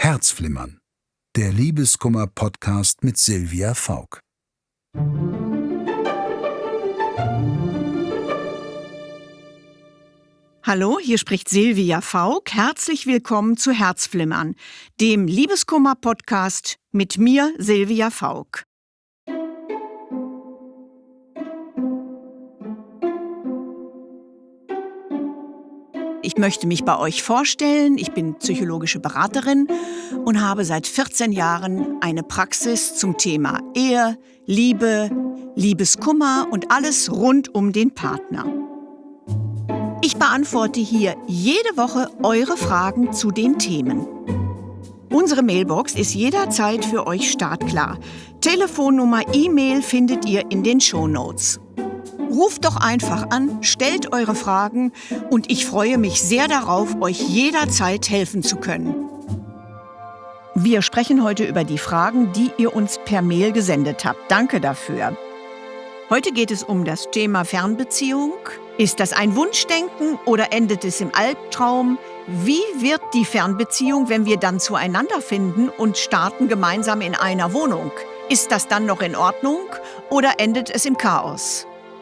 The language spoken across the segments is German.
Herzflimmern, der Liebeskummer-Podcast mit Silvia Fauck. Hallo, hier spricht Silvia Fauck. Herzlich willkommen zu Herzflimmern, dem Liebeskummer-Podcast mit mir, Silvia Fauck. Ich möchte mich bei euch vorstellen. Ich bin psychologische Beraterin und habe seit 14 Jahren eine Praxis zum Thema Ehe, Liebe, Liebeskummer und alles rund um den Partner. Ich beantworte hier jede Woche eure Fragen zu den Themen. Unsere Mailbox ist jederzeit für euch startklar. Telefonnummer, E-Mail findet ihr in den Shownotes. Ruft doch einfach an, stellt eure Fragen und ich freue mich sehr darauf, euch jederzeit helfen zu können. Wir sprechen heute über die Fragen, die ihr uns per Mail gesendet habt. Danke dafür. Heute geht es um das Thema Fernbeziehung. Ist das ein Wunschdenken oder endet es im Albtraum? Wie wird die Fernbeziehung, wenn wir dann zueinander finden und starten gemeinsam in einer Wohnung? Ist das dann noch in Ordnung oder endet es im Chaos?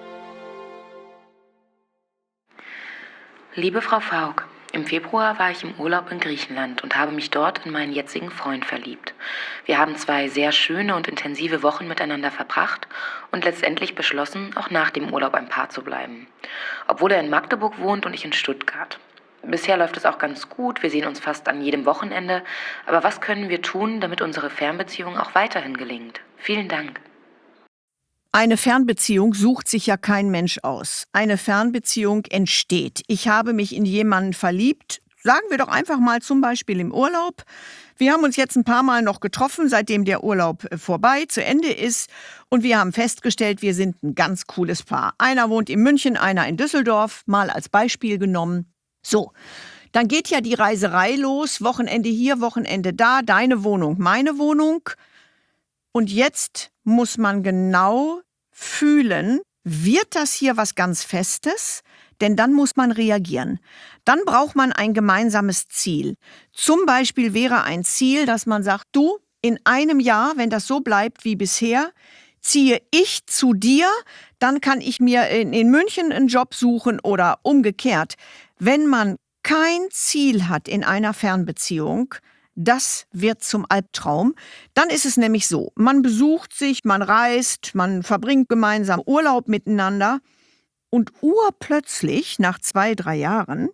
Liebe Frau Fauck, im Februar war ich im Urlaub in Griechenland und habe mich dort in meinen jetzigen Freund verliebt. Wir haben 2 sehr schöne und intensive Wochen miteinander verbracht und letztendlich beschlossen, auch nach dem Urlaub ein Paar zu bleiben. Obwohl er in Magdeburg wohnt und ich in Stuttgart. Bisher läuft es auch ganz gut, wir sehen uns fast an jedem Wochenende. Aber was können wir tun, damit unsere Fernbeziehung auch weiterhin gelingt? Vielen Dank. Eine Fernbeziehung sucht sich ja kein Mensch aus. Eine Fernbeziehung entsteht. Ich habe mich in jemanden verliebt, sagen wir doch einfach mal zum Beispiel im Urlaub. Wir haben uns jetzt ein paar Mal noch getroffen, seitdem der Urlaub vorbei, zu Ende ist. Und wir haben festgestellt, wir sind ein ganz cooles Paar. Einer wohnt in München, einer in Düsseldorf, mal als Beispiel genommen. So, dann geht ja die Reiserei los. Wochenende hier, Wochenende da, deine Wohnung, meine Wohnung. Und jetzt muss man genau fühlen, wird das hier was ganz Festes? Denn dann muss man reagieren. Dann braucht man ein gemeinsames Ziel. Zum Beispiel wäre ein Ziel, dass man sagt, du, in einem Jahr, wenn das so bleibt wie bisher, ziehe ich zu dir, dann kann ich mir in München einen Job suchen oder umgekehrt. Wenn man kein Ziel hat in einer Fernbeziehung, das wird zum Albtraum. Dann ist es nämlich so, man besucht sich, man reist, man verbringt gemeinsam Urlaub miteinander und urplötzlich, nach 2, 3 Jahren,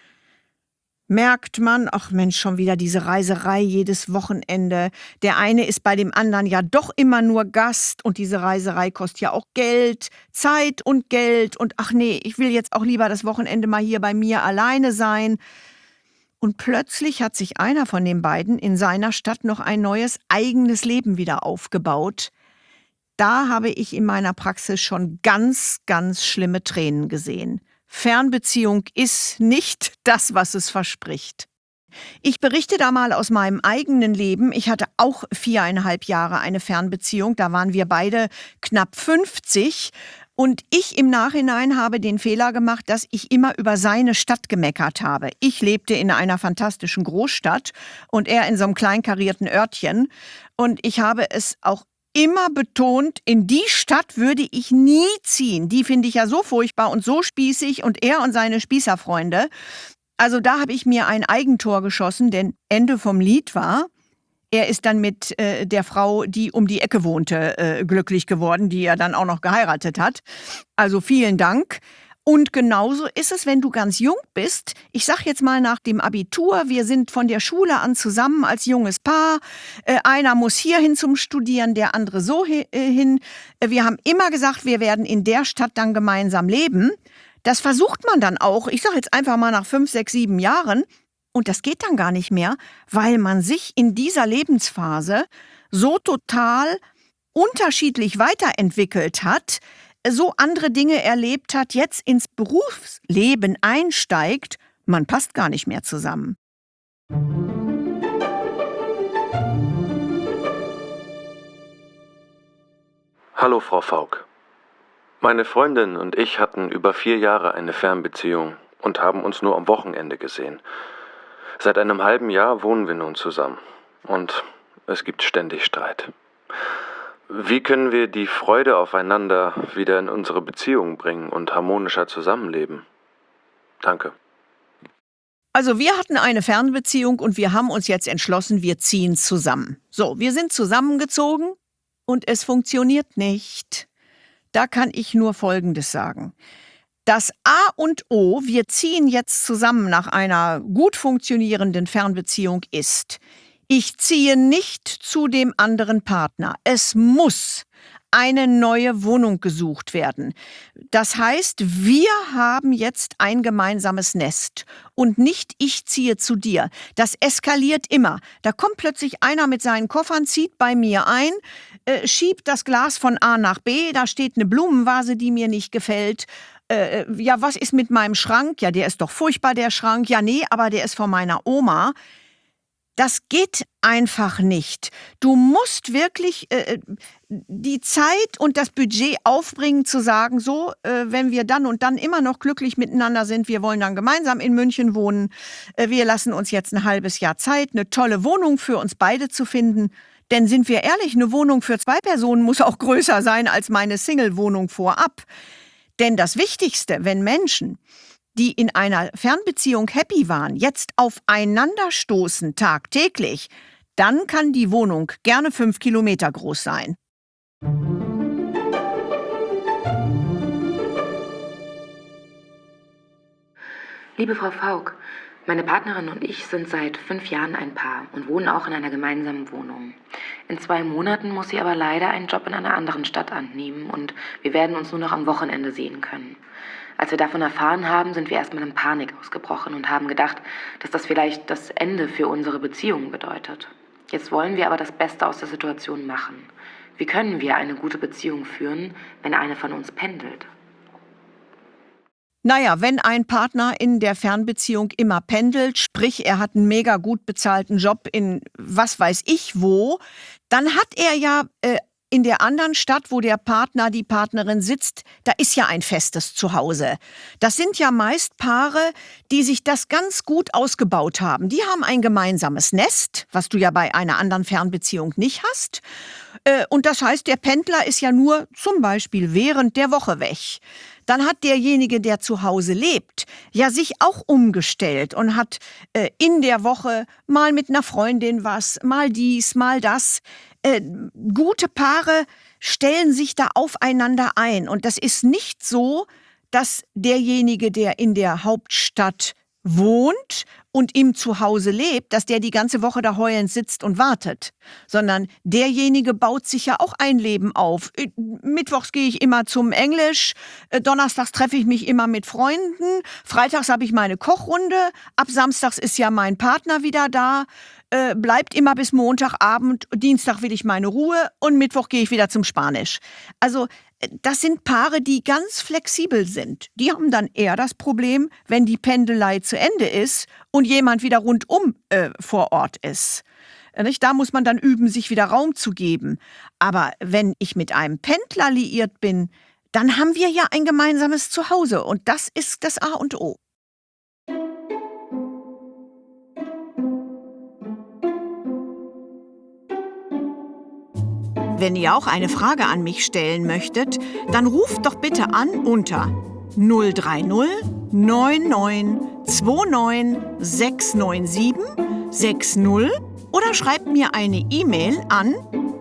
merkt man, ach Mensch, schon wieder diese Reiserei jedes Wochenende. Der eine ist bei dem anderen ja doch immer nur Gast und diese Reiserei kostet ja auch Geld, Zeit und Geld und ach nee, ich will jetzt auch lieber das Wochenende mal hier bei mir alleine sein. Und plötzlich hat sich einer von den beiden in seiner Stadt noch ein neues eigenes Leben wieder aufgebaut. Da habe ich in meiner Praxis schon ganz, ganz schlimme Tränen gesehen. Fernbeziehung ist nicht das, was es verspricht. Ich berichte da mal aus meinem eigenen Leben. Ich hatte auch 4,5 Jahre eine Fernbeziehung. Da waren wir beide knapp 50. Und ich im Nachhinein habe den Fehler gemacht, dass ich immer über seine Stadt gemeckert habe. Ich lebte in einer fantastischen Großstadt und er in so einem kleinkarierten Örtchen. Und ich habe es auch immer betont, in die Stadt würde ich nie ziehen. Die finde ich ja so furchtbar und so spießig und er und seine Spießerfreunde. Also da habe ich mir ein Eigentor geschossen, denn Ende vom Lied war, er ist dann mit der Frau, die um die Ecke wohnte, glücklich geworden, die er dann auch noch geheiratet hat. Also vielen Dank. Und genauso ist es, wenn du ganz jung bist. Ich sag jetzt mal nach dem Abitur, wir sind von der Schule an zusammen als junges Paar. Einer muss hierhin zum Studieren, der andere so hin. Wir haben immer gesagt, wir werden in der Stadt dann gemeinsam leben. Das versucht man dann auch. Ich sag jetzt einfach mal nach 5, 6, 7 Jahren. Und das geht dann gar nicht mehr, weil man sich in dieser Lebensphase so total unterschiedlich weiterentwickelt hat, so andere Dinge erlebt hat, jetzt ins Berufsleben einsteigt, man passt gar nicht mehr zusammen. Hallo Frau Fauck. Meine Freundin und ich hatten über 4 Jahre eine Fernbeziehung und haben uns nur am Wochenende gesehen. Seit einem halben Jahr wohnen wir nun zusammen. und es gibt ständig Streit. Wie können wir die Freude aufeinander wieder in unsere Beziehung bringen und harmonischer zusammenleben? Danke. Also wir hatten eine Fernbeziehung und wir haben uns jetzt entschlossen, wir ziehen zusammen. So, wir sind zusammengezogen und es funktioniert nicht. Da kann ich nur Folgendes sagen. Das A und O, wir ziehen jetzt zusammen nach einer gut funktionierenden Fernbeziehung ist: Ich ziehe nicht zu dem anderen Partner. Es muss eine neue Wohnung gesucht werden. Das heißt, wir haben jetzt ein gemeinsames Nest und nicht ich ziehe zu dir. Das eskaliert immer. Da kommt plötzlich einer mit seinen Koffern, zieht bei mir ein, schiebt das Glas von A nach B, da steht eine Blumenvase, die mir nicht gefällt. Ja, was ist mit meinem Schrank? Ja, der ist doch furchtbar, der Schrank. Ja, nee, aber der ist von meiner Oma. Das geht einfach nicht. Du musst wirklich die Zeit und das Budget aufbringen, zu sagen, so, wenn wir dann und dann immer noch glücklich miteinander sind, wir wollen dann gemeinsam in München wohnen, wir lassen uns jetzt ein halbes Jahr Zeit, eine tolle Wohnung für uns beide zu finden. Denn sind wir ehrlich, eine Wohnung für 2 Personen muss auch größer sein als meine Single-Wohnung vorab. Denn das Wichtigste, wenn Menschen, die in einer Fernbeziehung happy waren, jetzt aufeinander stoßen tagtäglich, dann kann die Wohnung gerne 5 Kilometer groß sein. Liebe Frau Fauck, meine Partnerin und ich sind seit 5 Jahren ein Paar und wohnen auch in einer gemeinsamen Wohnung. In 2 Monaten muss sie aber leider einen Job in einer anderen Stadt annehmen und wir werden uns nur noch am Wochenende sehen können. Als wir davon erfahren haben, sind wir erstmal in Panik ausgebrochen und haben gedacht, dass das vielleicht das Ende für unsere Beziehung bedeutet. Jetzt wollen wir aber das Beste aus der Situation machen. Wie können wir eine gute Beziehung führen, wenn eine von uns pendelt? Naja, wenn ein Partner in der Fernbeziehung immer pendelt, sprich er hat einen mega gut bezahlten Job in was weiß ich wo, dann hat er ja in der anderen Stadt, wo der Partner, die Partnerin sitzt, da ist ja ein festes Zuhause. Das sind ja meist Paare, die sich das ganz gut ausgebaut haben. Die haben ein gemeinsames Nest, was du ja bei einer anderen Fernbeziehung nicht hast. Und das heißt, der Pendler ist ja nur zum Beispiel während der Woche weg. Dann hat derjenige, der zu Hause lebt, ja sich auch umgestellt und hat in der Woche mal mit einer Freundin was, mal dies, mal das. Gute Paare stellen sich da aufeinander ein. Und das ist nicht so, dass derjenige, der in der Hauptstadt wohnt und im Zuhause lebt, dass der die ganze Woche da heulend sitzt und wartet, sondern derjenige baut sich ja auch ein Leben auf. Mittwochs gehe ich immer zum Englisch, donnerstags treffe ich mich immer mit Freunden, freitags habe ich meine Kochrunde, ab samstags ist ja mein Partner wieder da, bleibt immer bis Montagabend, Dienstag will ich meine Ruhe und Mittwoch gehe ich wieder zum Spanisch. Also das sind Paare, die ganz flexibel sind. Die haben dann eher das Problem, wenn die Pendelei zu Ende ist und jemand wieder rundum vor Ort ist. Nicht? Da muss man dann üben, sich wieder Raum zu geben. Aber wenn ich mit einem Pendler liiert bin, dann haben wir ja ein gemeinsames Zuhause und das ist das A und O. Wenn ihr auch eine Frage an mich stellen möchtet, dann ruft doch bitte an unter 030 99 29 697 60 oder schreibt mir eine E-Mail an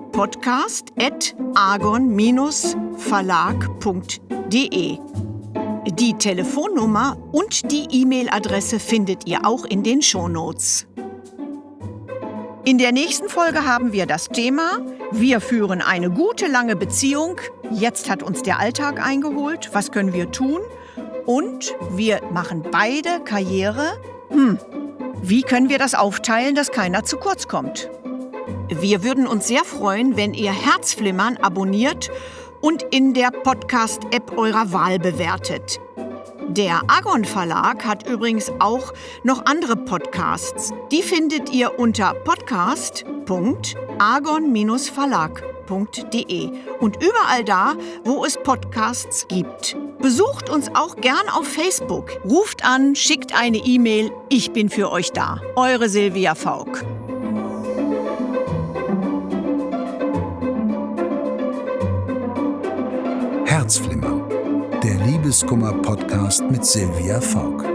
podcast@argon-verlag.de. Die Telefonnummer und die E-Mail-Adresse findet ihr auch in den Shownotes. In der nächsten Folge haben wir das Thema: Wir führen eine gute, lange Beziehung. Jetzt hat uns der Alltag eingeholt. Was können wir tun? Und wir machen beide Karriere. Wie können wir das aufteilen, dass keiner zu kurz kommt? Wir würden uns sehr freuen, wenn ihr Herzflimmern abonniert und in der Podcast-App eurer Wahl bewertet. Der Argon Verlag hat übrigens auch noch andere Podcasts. Die findet ihr unter podcast.argon-verlag.de und überall da, wo es Podcasts gibt. Besucht uns auch gern auf Facebook. Ruft an, schickt eine E-Mail. Ich bin für euch da. Eure Silvia Fauck. Herzflimmern. Der Liebeskummer-Podcast mit Silvia Vauk.